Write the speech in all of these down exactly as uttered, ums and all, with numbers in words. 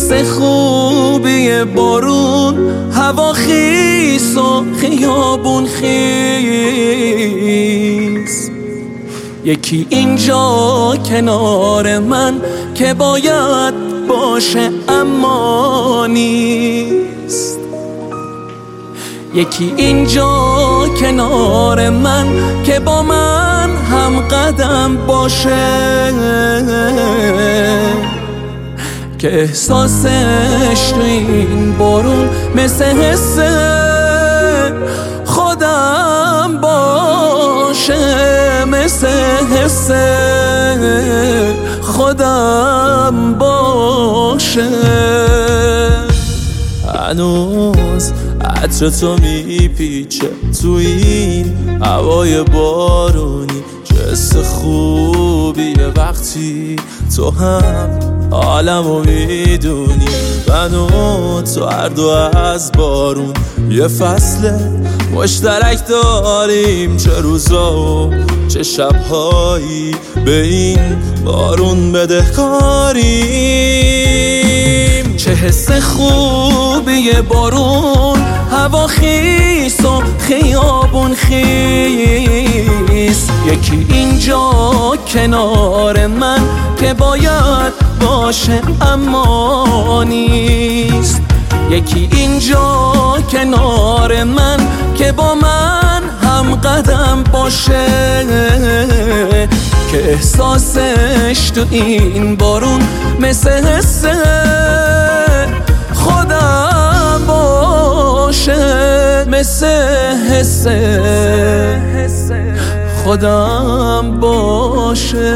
حس خوبی بارون، هوا خیس و خیابون خیس. یکی اینجا کنار من که باید باشه اما نیست. یکی اینجا کنار من که با من هم قدم باشه، که احساسش تو این بارون مثل حس خودم باشه، مثل حس خودم باشه. هنوز عطر تو میپیچه تو این هوای بارونی، چه حس خوبیه وقتی تو هم عالمو میدونی. من و تو هر دو از بارون یه فصل مشترک داریم، چه روزا و چه شبهایی به این بارون بدهکاریم. چه حس خوبی بارون، هوا خیس و خیابون خیس. یکی اینجا کنار من که باید باشه اما نیست. یکی اینجا کنار من که با من هم قدم باشه، که احساسش تو این بارون مثل حس خودم باشه، مثل حس خودم باشه.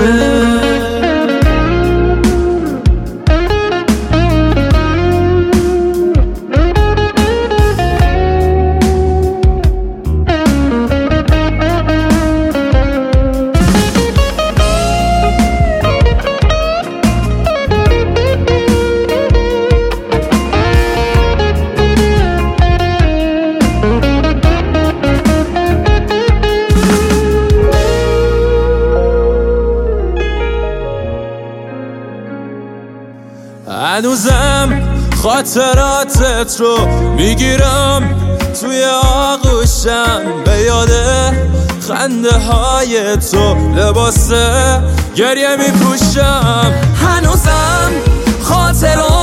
هنوزم خاطراتت رو میگیرم توی آغوشم، به یاده خنده های تو لباس گریه میپوشم. هنوزم خاطرات